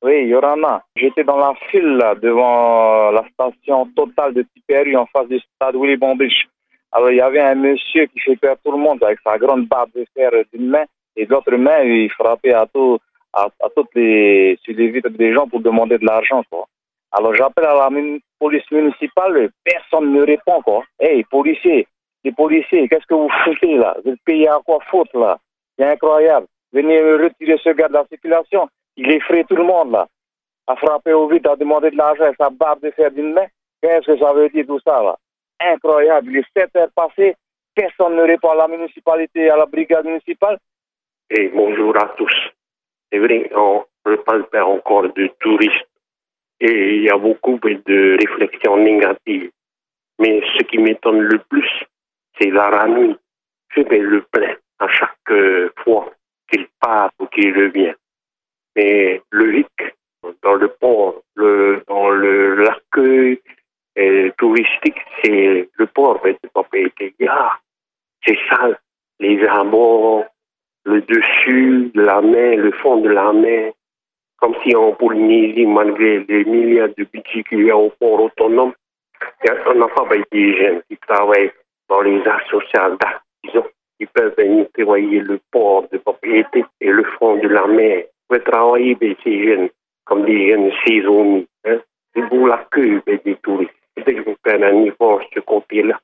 Oui, Yorana. J'étais dans la file là, devant la station Total de Tipperary en face du stade Willy Bombich. Alors il y avait un monsieur qui fait peur à tout le monde avec sa grande barbe de fer d'une main et de l'autre main il frappait à toutes sur les vitres des gens pour demander de l'argent quoi. Alors j'appelle à la police municipale, personne ne répond quoi. Hey policiers, les policiers, qu'est-ce que vous foutez là? Vous êtes payés à quoi faute là? C'est incroyable. Venez me retirer ce gars de la circulation. Il effraie tout le monde là. À frapper au vide, à demander de l'argent avec sa barbe de fer d'une main. Qu'est-ce que ça veut dire tout ça là? Incroyable. Il est 7 heures passées. Personne ne répond à la municipalité, à la brigade municipale. Et bonjour à tous. C'est vrai, on ne parle pas encore de touristes. Et il y a beaucoup de réflexions négatives. Mais ce qui m'étonne le plus, c'est la ramine. Je fais le plein à chaque fois qu'il part ou qu'il revient. Mais le hic, dans le port, dans l'accueil touristique, c'est le port de propriété. C'est sale. Les abords, le dessus de la mer, le fond de la mer. Comme si en Polynésie, malgré les milliards de budget qu'il y a au port autonome, on n'a pas des jeunes qui travaillent dans les associations d'artisans qui peuvent nettoyer le port de propriété et le fond de la mer. Vous pouvez travailler avec ces jeunes comme des jeunes saisonniers. C'est pour l'accueil des touristes. C'est que vous faites un effort de ce côté-là.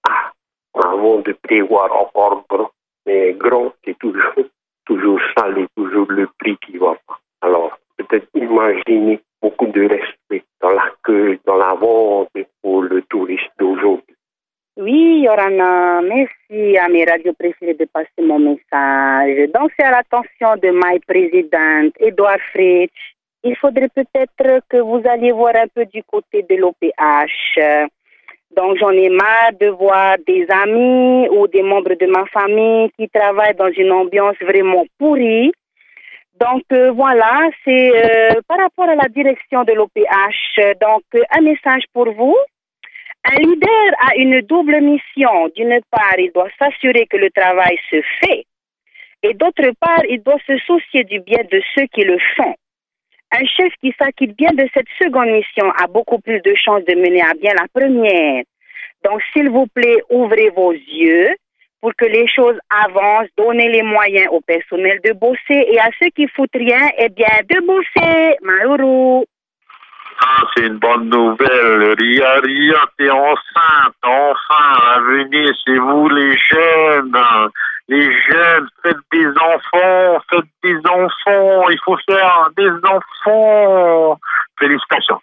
Avant de prévoir encore grand. Mais grand, c'est toujours sale et toujours le prix qui va pas. Alors, peut-être imaginer beaucoup de respect dans l'accueil, dans la vente pour le touriste d'aujourd'hui. Oui, Yorana, merci à mes radios préférées de passer mon message. Donc, c'est à l'attention de my président, Edouard Fritsch. Il faudrait peut-être que vous alliez voir un peu du côté de l'OPH. Donc, j'en ai marre de voir des amis ou des membres de ma famille qui travaillent dans une ambiance vraiment pourrie. Donc, voilà, c'est par rapport à la direction de l'OPH. Donc, un message pour vous. Un leader a une double mission. D'une part, il doit s'assurer que le travail se fait. Et d'autre part, il doit se soucier du bien de ceux qui le font. Un chef qui s'acquitte bien de cette seconde mission a beaucoup plus de chances de mener à bien la première. Donc, s'il vous plaît, ouvrez vos yeux pour que les choses avancent. Donnez les moyens au personnel de bosser et à ceux qui foutent rien, eh bien, de bosser. Maourou. Ah, c'est une bonne nouvelle. Ria, t'es enceinte. Enfin, venez, c'est vous les jeunes. Les jeunes, faites des enfants. Il faut faire des enfants. Félicitations.